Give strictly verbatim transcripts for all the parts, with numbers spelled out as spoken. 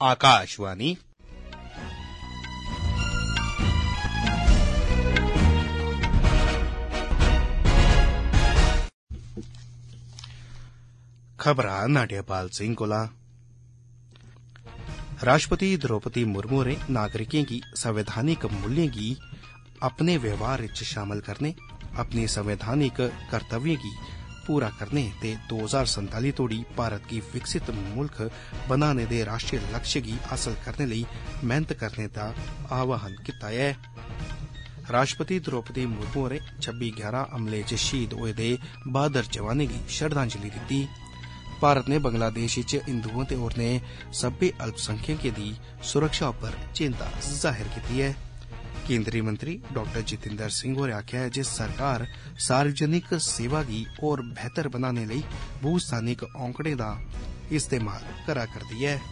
आकाशवाणी। खबरां नाट्यपाल सिंह कोला। राष्ट्रपति द्रौपदी मुर्मू होरें नागरिकें गी संवैधानिक मूल्यें गी अपने व्यवहार च शामल करने, अपने संवैधानिक कर्तव्यें गी पूरा करने ते दो हजार संताली तोड़ी भारत गी विकसित मुल्क बनाने दे राष्ट्रीय लक्ष्य गी हासल करने लेई मेहनत करने दा आह्वान कीता ऐ। राष्ट्रपति द्रौपदी मुर्मू होरें छब्बी ग्यारह हमले च शहीद होए दे बहादुर जवानें गी श्रद्धांजलि दित्ती। भारत ने बंगलादेश च हिंदुओं ते होरनें सब्बै अल्पसंख्यकें दी सुरक्षा उप्पर चिंता जाहिर कीती ऐ। केंद्रीय मंत्री डॉक्टर जितेंद्र सिंह होरें आखेआ ऐ जे सरकार सार्वजनिक सेवा गी होर बेहतर बनाने लेई भू स्थानिक औंकड़ें दा इस्तेमाल करा करदी ऐ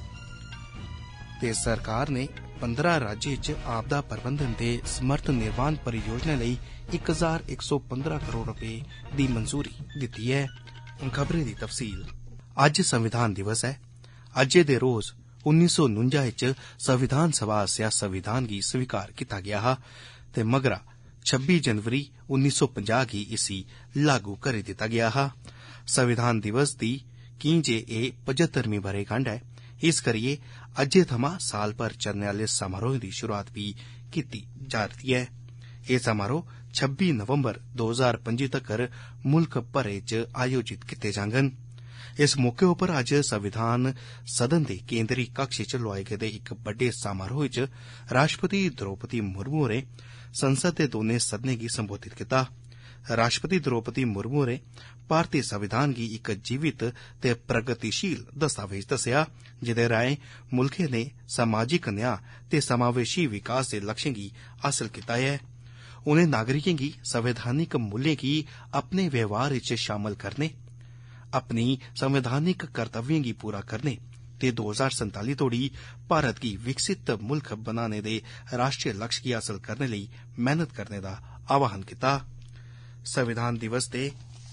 ते सरकार ने पंद्रह राज्यें च आपदा प्रबंधन ते समर्थ निर्माण परियोजना लेई इक हजार इक सौ पंद्रह करोड़ रपे दी मंजूरी दित्ती ऐ। हुन खबरें दी तफसील। अज्ज संविधान दिवस ऐ। अज्जै दे रोज उन्नीस सौ नुंजा च संविधान सभा आसेआ संविधान गी स्वीकार कीता गेआ हा ते मगरा छब्बी जनवरी उन्नीस सौ पंजाह गी इसी लागू करी दित्ता गेआ हा। संविधान दिवस दी की जे एह् पचहत्तरमीं बरेगंढ ऐ, इस करियै अज्जै थमां साल भर चलने आह्ले समारोहें दी शुरुआत बी कीती जा'रदी ऐ। एह् समारोह छब्बी नवंबर दो हजार पंजी तक्कर मुल्ख भरै च आयोजित कीते जाङन। इस मौके उप्पर अज्ज संविधान सदन दे केंद्री कक्ष च लोआए गेदे इक बड्डे समारोह च राष्ट्रपति द्रौपदी मुर्मू होरें संसद दे दौनें सदनें गी संबोधित कीता। राष्ट्रपति द्रौपदी मुर्मू होरें भारतीय संविधान गी इक जीवित ते प्रगतिशील दस्तावेज दस्सेआ जेह्दे राएं मुल्खै ने समाजिक न्याय ते समावेशी विकास दे लक्ष्यें गी हासल कीता ऐ। उनें नागरिकें गी संवैधानिक मूल्यें गी अपने व्यवहार च शामल करने, अपनी संवैधानिक कर्तव्यें गी पूरा करने ते दो हजार संताली तोड़ी भारत गी विकसित मुल्ख बनाने दे राष्ट्रीय लक्ष्य गी हासल करने लेई मेहनत करने दा आह्वान कीता। संविधान दिवस दे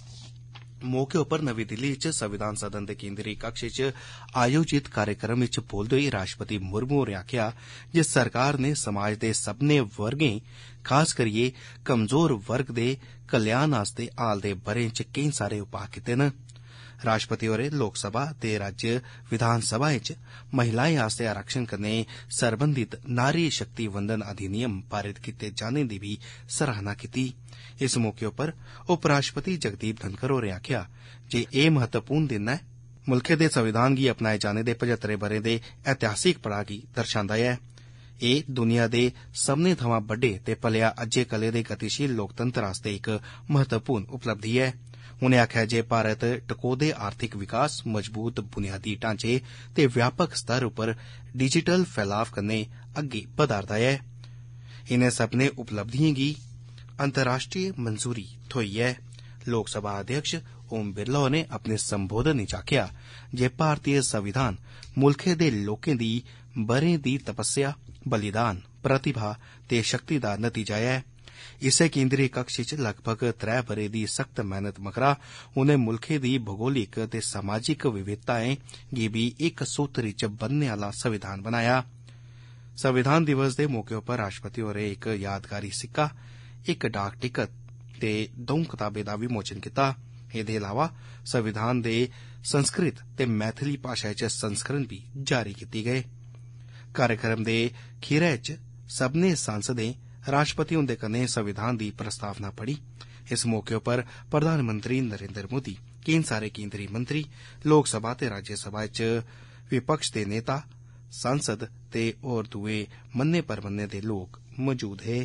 मौके उप्पर नमीं दिल्ली च संविधान सदन दे केंद्री कक्ष च आयोजित कार्यक्रम च बोलदे होई राष्ट्रपति मुर्मू होरें आखेआ जे सरकार ने समाज दे सब्भनें वर्गें, खास करियै कमजोर वर्ग दे कल्याण आस्तै हाल दे ब'रें च केईं सारे उपाऽ कीते न। राष्ट्रपति होरें लोकसभा ते राज्य विधानसभाएं च महिलाएं आस्तै आरक्षण कन्नै सरबंधित नारी शक्ति वंदन अधिनियम पारित कीते जाने दी बी सराहना कीती। इस मौके उप्पर उपराष्ट्रपति जगदीप धनखड़ होरें आखेआ जे एह् महत्वपूर्ण दिन ऐ, मुल्खै दे संविधान गी अपनाए जाने दे पचहत्तरें ब'रें दे ऐतिहासिक पड़ाऽ गी दर्शांदा ऐ। एह् दुनिया दे सब्भनें थमां बड्डे ते भलेआ अज्जै कल्लै दे गतिशील लोकतंत्र आस्तै इक महत्वपूर्ण उपलब्धि ऐ। उनें आखेआ जे भारत टकोह्दे आर्थिक विकास, मजबूत बुनियादी ढांचे ते व्यापक स्तर उप्पर डिजिटल फैलाव कन्नै अग्गे बधा'रदा ऐ। इनें सब्भनें उपलब्धिएं गी अंतर्राष्ट्रीय मंजूरी थ्होई ऐ। लोकसभा अध्यक्ष ओम बिरला होरें अपने संबोधन च आखेआ जे भारतीय संविधान मुल्खै दे लोकें दी ब'रें दी तपस्या, बलिदान, प्रतिभा ते शक्ति दा नतीजा ऐ। इस्सै केंद्री कक्ष च लगभग त्रै ब'रे दी सख्त मेहनत मगरा उनें मुल्खै दी भूगोलिक ते समाजिक विविधताएं गी बी इक सूत्री च बन्नने आह्ला संविधान बनाया। संविधान दिवस दे मौके उप्पर राष्ट्रपति होरें इक यादगारी सिक्का, इक डाक टिकट ते द'ऊं कताबें दा विमोचन कीता। एह्दे अलावा संविधान दे संस्कृत ते मैथिली भाशा च संस्करण बी जारी कीते गे। कार्यक्रम दे खीरै च सब्भनें सांसदें राष्ट्रपति हुंदे कन्नै संविधान दी प्रस्तावना पढ़ी। इस मौके उप्पर प्रधानमंत्री नरेंद्र मोदी, केईं सारे केंद्री मंत्री, लोकसभा ते राज्यसभा च विपक्ष दे नेता, सांसद ते होर दुए मन्ने परमन्ने दे लोक मौजूद हे।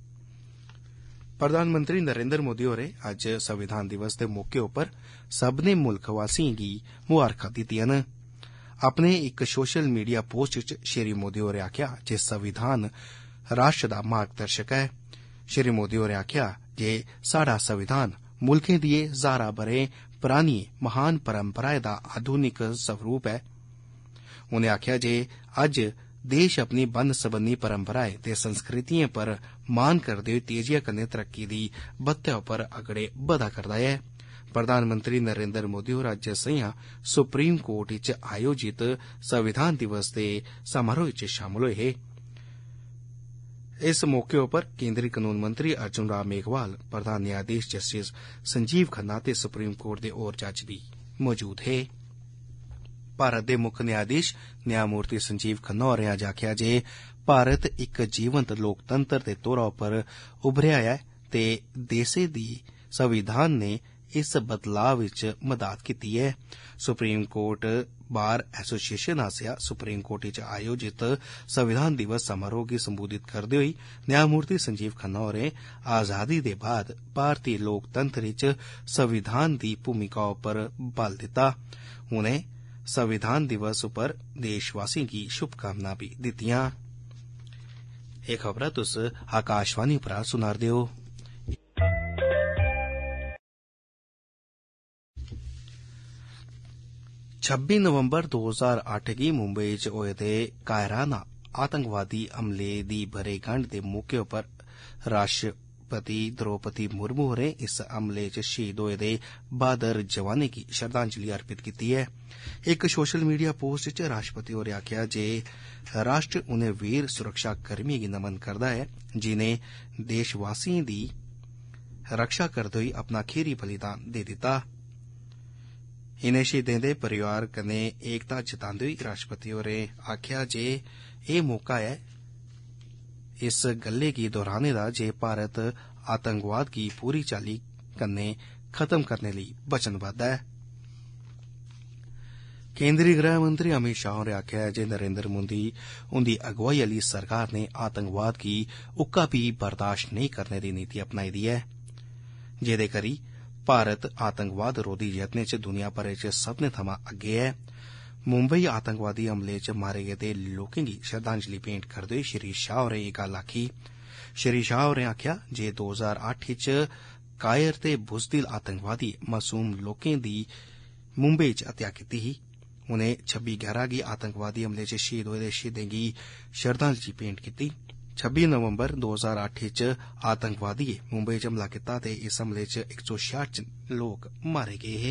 प्रधानमंत्री नरेंद्र मोदी होरें अज्ज संविधान दिवस दे मौके उप्पर सब्भनें मुल्खवासियें गी मुबारखां दित्तियां न। अपने इक सोशल मीडिया पोस्ट च श्री मोदी होरें आखेआ जे संविधान राष्ट्र दा मार्गदर्शक ऐ। श्री मोदी होरें आखेआ जे साढ़ा संविधान मुल्खें दिएं ज्हारां ब'रें परानिएं महान परंपराएं दा आधुनिक स्वरूप ऐ। उनें आखेआ जे अज्ज देश अपनी बन्न सबन्नी परंपराएं ते संस्कृतिएं पर मान करदे होई तेजिया कन्नै तरक्की दी बत्तै उप्पर अगड़े बधा करदा ऐ। प्रधानमंत्री नरेंद्र मोदी होर अज्ज संझा सुप्रीम कोर्ट च आयोजित संविधान दिवस दे समारोह च शामल होए हे। इस मौके उप्पर केंद्री कानून मंत्री अर्जुन राम मेघवाल, प्रधान न्यायाधीश जस्टिस संजीव खन्ना ते सुप्रीम कोर्ट दे होर जज बी मौजूद हे। भारत दे मुक्ख न्यायाधीश न्यायमूर्ति संजीव खन्ना होरें अज्ज आखेआ जे भारत इक जीवंत लोकतंत्र दे तौरा उप्पर उभरेआ ऐ ते देसै दी संविधान ने इस बदलाव विच मदद कीती ऐ। सुप्रीम कोर्ट बार एसोसिएशन आसेआ सुप्रीम कोर्ट च आयोजित संविधान दिवस समारोह गी संबोधित करदे होई न्यायमूर्ति संजीव खन्ना होरें आजादी दे बाद भारतीय लोकतंत्र च संविधान दी भूमिका उप्पर बल दित्ता। उनें संविधान दिवस उप्पर देशवासियों गी शुभकामनां भी दित्तियां। एह् खबरां तुस आकाशवाणी उप्परा सुना'रदे ओ। छब्बी नवंबर दो हजार अट्ठ गी मुंबई च होए दे कायराना आतंकवादी हमले दी बरेगंढ दे मौके उप्पर राष्ट्रपति द्रौपदी मुर्मू होरें इस हमले च शहीद होए दे बहादुर जवानें गी श्रद्धांजलि अर्पित कीती ऐ। इक सोशल मीडिया पोस्ट च राष्ट्रपति होरें आखेआ जे राष्ट्र उनें वीर सुरक्षा कर्मियें गी नमन करदा ऐ जिनें देशवासियें दी रक्षा करदे होई अपना खीरी बलिदान दे दित्ता। इनें शहीदें दे परिवार कन्नै एकता जतांदे होई राष्ट्रपति होरें आखेआ जे एह् मौका ऐ इस गल्लै गी दोहराने दा जे भारत आतंकवाद गी पूरी चाल्ली कन्नै खत्म करने लेई वचनबद्ध ऐ। केंद्री गृह मंत्री अमित शाह होरें आखेआ ऐ जे नरेंद्र मोदी हुंदी अगुवाई आली सरकार ने आतंकवाद गी उक्का बी बर्दाश्त नेईं करने दी नीति अपनाई दी ऐ, जेदे करी भारत आतंकवाद रोधी यत्नें च दुनिया भरै च सब्बनें थमां अग्गे ऐ। मुंबई आतंकवादी हमले च मारे गेदे लोकें गी श्रद्धांजलि भेंट करदे होई श्री शाह होरें एह् गल्ल आखी। श्री शाह होरें आखेआ जे दो हजार अट्ठ च कायर ते बुजदिल आतंकवादी मासूम लोकें दी मुंबई च हत्या कीती ही। उनें छब्बी ग्यारह गी आतंकवादी हमले च शहीद होए दे शहीदें गी श्रद्धांजलि भेंट कीती। छब्बी नवंबर दो हजार अट्ठ च आतंकवादिएं मुंबई च हमला कीता ते इस हमले च इक सौ छियाठ लोक मारे गे हे।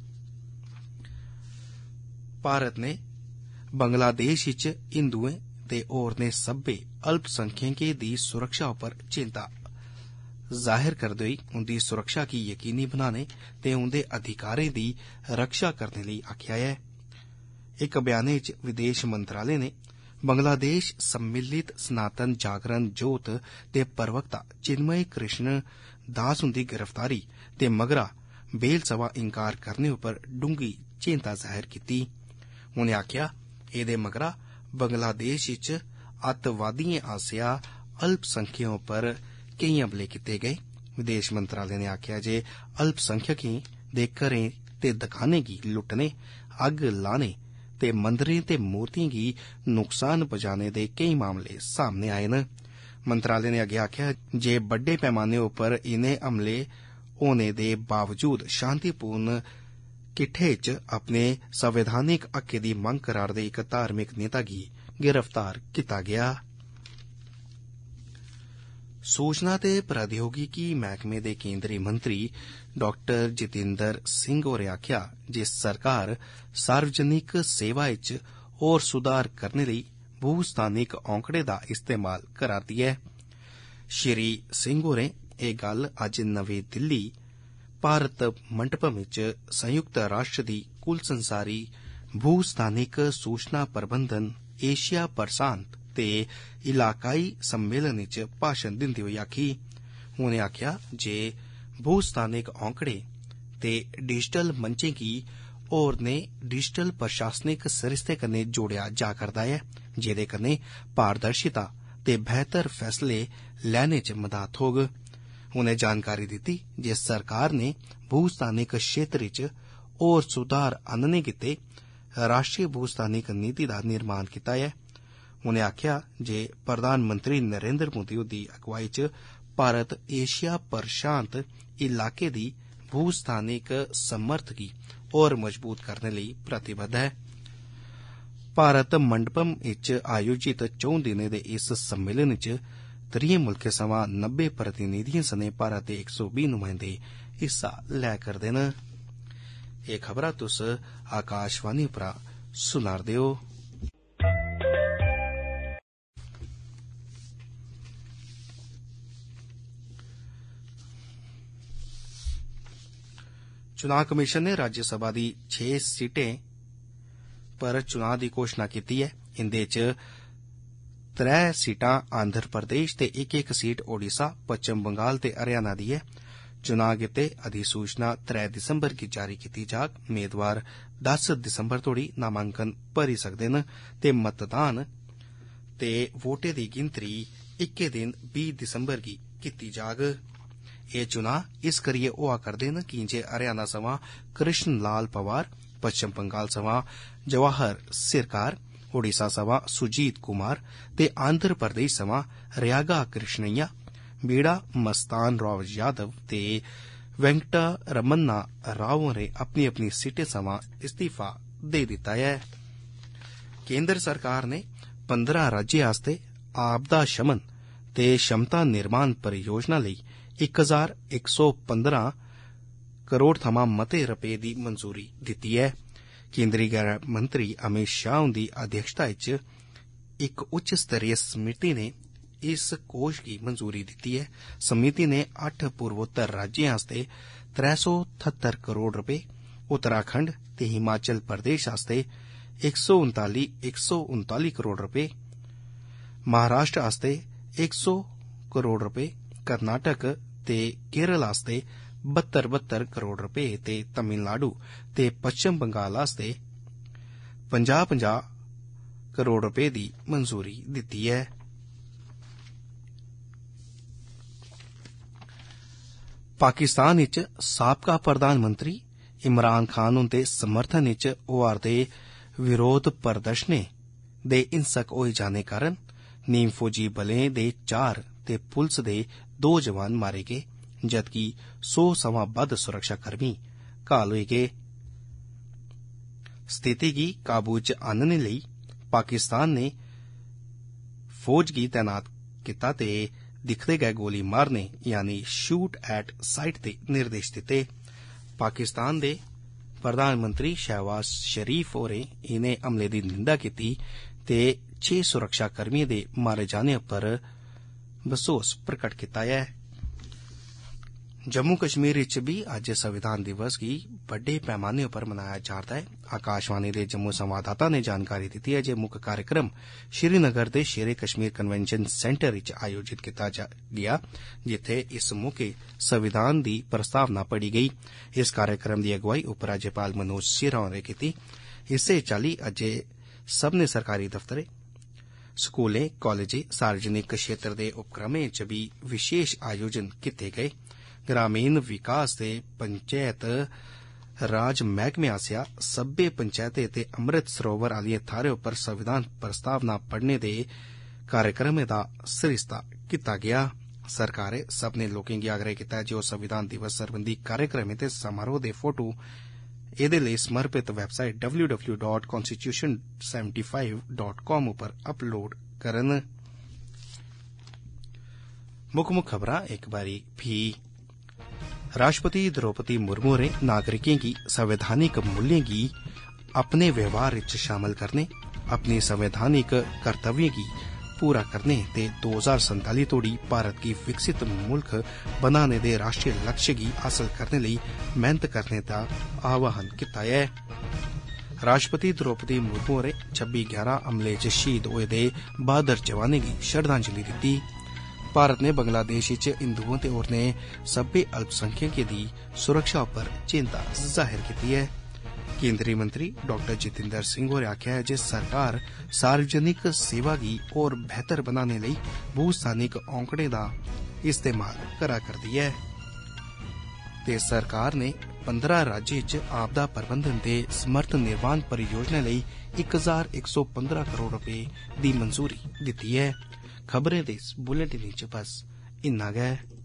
भारत ने बंगलादेश च हिंदुएं ते होरनें सब्बै अल्पसंख्यकें दी सुरक्षा उप्पर चिंता जाहिर करदे होई उंदी सुरक्षा गी यकीनी बनाने ते उंदे अधिकारें दी रक्षा करने लेई आखेआ ऐ। इक बयानै च विदेश मंत्रालय ने बंगलादेश सम्मिलित सनातन जागरण जोत दे प्रवक्ता चिन्मय कृष्ण दास हुंदी गिरफ्तारी ते मगरा बेल सवा इनकार करने उप्पर डूंगी चिंता जाहिर कीती। उनें आखेआ एह्दे मगरा बंगलादेश च अत्तवादिएं आसेआ अल्पसंख्यकें उप्पर केईं हमले कीते गए। विदेश मंत्रालय ने आखेआ जे अल्पसंख्यकें दे घरें ते दकानें गी लुट्टने, अग्ग लाने ते मंदरें ते मूर्तिएं गी नुकसान पजाने दे केईं मामले सामने आए न। मंत्रालय ने अग्गे आखेआ जे बड्डे पैमाने उप्पर इनें हमले होने दे बावजूद शांतिपूर्ण किट्ठे च अपने संवैधानिक हक्कें दी मंग करा'रदे इक धार्मिक नेता गी गिरफ्तार कीता गेआ। सूचना ते प्रौद्योगिकी मैह्कमे दे केंद्री मंत्री डॉक्टर जितेंद्र सिंह होरें आखेआ जे सरकार सार्वजनिक सेवा च होर सुधार करने लेई भू-स्थानिक औंकड़े दा इस्तेमाल करा'रदी ऐ। श्री सिंह होरें एह् गल्ल अज्ज नमीं दिल्ली भारत मंडपम च संयुक्त राष्ट्र दी कुल संसारी भू-स्थानिक सूचना प्रबंधन एशिया प्रशांत ते इलाकाई सम्मेलन च भाषण दिंदे होई आखी। उनें आखेआ जे भू-स्थानिक औंकड़े ते डिजिटल मंचें गी होरनें डिजिटल प्रशासनिक सरिस्ते कन्नै जोड़ेआ जा करदा ऐ, जेदे कन्नै पारदर्शिता ते बेहतर फैसले लैने च मदद थ्होग। उनें जानकारी दित्ती जे सरकार ने भू-स्थानिक क्षेत्र च होर सुधार आह्नने गित्ते राष्ट्रीय भू-स्थानिक नीति दा निर्माण कीता ऐ। उनें आखेआ जे प्रधानमंत्री नरेंद्र मोदी हुंदी अगुवाई च भारत एशिया प्रशांत इलाके दी भू-स्थानिक समर्थ गी होर मजबूत करने लेई प्रतिबद्ध ऐ। भारत मंडपम च आयोजित चौं दिनें दे इस सम्मेलन च त्रीहें मुल्खें सवां नब्बे प्रतिनिधिएं सने भारत दे इक सौ बीह् नुमाइंदे हिस्सा लै करदे न। ये खबरां तुस आकाशवाणी परा सुनारदे हो। चुनाव कमीशन ने राज्यसभा दी छे सीटें पर चुनाव दी घोषणा कीती है। इंदे च त्रै सीटां आंध्र प्रदेश ते इक इक सीट ओडिशा, पश्चिम बंगाल ते हरियाणा दी है। चुनाव गित्ते अधिसूचना त्रै दिसंबर गी जारी कीती जाग। मेदवार दस दिसंबर तोड़ी नामांकन भरी सकदे न ते मतदान ते वोटें दी गिनतरी इक्के दिन बीह दिसंबर गी कीती जाग। एह चुनाव इस करियै होआ करदे न की जे हरियाणा सवां कृष्ण लाल पवार, पश्चिम बंगाल सवां जवाहर सिरकार, ओडिशा सवां सुजीत कुमार ते आंध्र प्रदेश सवां रयागा कृष्णैया, बीड़ा मस्तान राव यादव ते वेंकटा रमन्ना राव होरें अपनी अपनी सीटें सवां इस्तीफा दे दिता है। केंद्र सरकार ने पंद्रह राज्यें आस्तै आपदा शमन ते क्षमता निर्माण परियोजना लेई इक हजार इक सौ पंद्रह करोड़ थमां मते रपे दी मंजूरी दित्ती है। केंद्री गृह मंत्री अमित शाह हुंदी अध्यक्षता च इक उच्च स्तरीय समिति ने इस कोष गी मंजूरी दित्ती है। समिति ने अट्ठ पूर्वोत्तर राज्यें आस्तै त्रै सौ ठत्तर करोड़ रपे, उत्तराखंड ते हिमाचल प्रदेश आस्तै इक सौ उनताली इक सौ उनताली करोड़ रपे, महाराष्ट्र आस्तै इक सौ करोड़ रपे, कर्नाटक ते केरल आस्तै बहत्तर बहत्तर करोड़ रपे ते तमिलनाडु ते पश्चिम बंगाल आस्तै पंजाह पंजाह करोड़ रपे दी मंजूरी दित्ती है। पाकिस्तान च साबका प्रधानमंत्री इमरान खान हुंदे समर्थन च होआ'रदे विरोध प्रदर्शनें दे हिंसक होई जाने कारण नीम फौजी बलें दे चार ते पुलस दे दो जवान मारे गे, जदकि सौ सवां बद्ध सुरक्षाकर्मी घायल होई गे। स्थिति गी काबू च आनने लेई पाकिस्तान ने फौज गी तैनात कीता ते दिखदे गै गोली मारने यानी शूट एट साइट दे निर्देश दित्ते। पाकिस्तान दे प्रधानमंत्री शहबाज शरीफ होरें इनें हमले दी निंदा कीती ते छे सुरक्षाकर्मियें दे मारे जाने पर बसोस प्रकट कीता है। जम्मू कश्मीर च भी अज्ज संविधान दिवस गी बड्डे पैमाने पर मनाया जा'रदा है। आकाशवाणी दे जम्मू संवाददाता ने जानकारी दित्ती है जे मुक्ख कार्यक्रम श्रीनगर दे शेरे कश्मीर कन्वेंशन सेंटर च आयोजित कीता गेआ, जित्थे इस मौके संविधान दी प्रस्तावना पढ़ी गेई। इस कार्यक्रम दी अगुवाई उपराज्यपाल मनोज सिन्हा होरें कीती। इस्सै चाल्ली अज्ज सब्भनें सरकारी दफ्तरें, स्कूलें, कालेजें, सार्वजनिक क्षेत्र दे उपक्रमें च भी विशेष आयोजन कीते गए। ग्रामीण विकास ते पंचायत राज मैहकमे आसेआ सब्बै पंचायतें ते अमृत सरोवर आलियें थाहरें उप्पर संविधान प्रस्तावना पढ़ने दे कार्यक्रमें दा सरिस्ता कीता गेआ। सरकारै सब्भनें लोकें गी आग्रह कीता ऐ जे ओह् संविधान दिवस सरबंधी कार्यक्रमें ते समारोह दे फोटो एह्दे लेई समर्पित website W W W dot constitution seventy five dot com उप्पर अपलोड करन। मुक्ख मुक्ख खबरां इक बारी फ्ही। राष्ट्रपति द्रौपदी मुर्मू होरें नागरिकें गी संवैधानिक मूल्यें गी अपने व्यवहार च शामल करने, अपने संवैधानिक कर्तव्यें गी पूरा करने ते दो हजार संताली तोड़ी भारत गी विकसित मुल्क बनाने दे राष्ट्रीय लक्ष्य गी हासल करने लेई मेहनत करने दा आह्वान कीता ऐ। राष्ट्रपति द्रौपदी मुर्मू होरें छब्बी ग्यारह हमले च शहीद होए दे बहादुर जवानें गी श्रद्धांजलि दित्ती। भारत ने बंगलादेश च हिंदुओं ते होरनें सब्बै अल्पसंख्यकें दी सुरक्षा उप्पर चिंता जाहिर कीती ऐ। केंद्रीय मंत्री डॉक्टर जितेंद्र सिंह होरें आखेआ ऐ जे सरकार सार्वजनिक सेवा गी होर बेहतर बनाने लेई भूस्थानिक औंकड़ें दा इस्तेमाल करा करदी ऐ ते सरकार ने पंद्रह राज्यें च आपदा प्रबंधन ते समर्थ निर्माण परियोजना लेई इक हजार इक सौ पंद्रह करोड़ रपे दी मंजूरी दित्ती ऐ। खबरें दे इस बुलेटिन च बस इन्ना गै।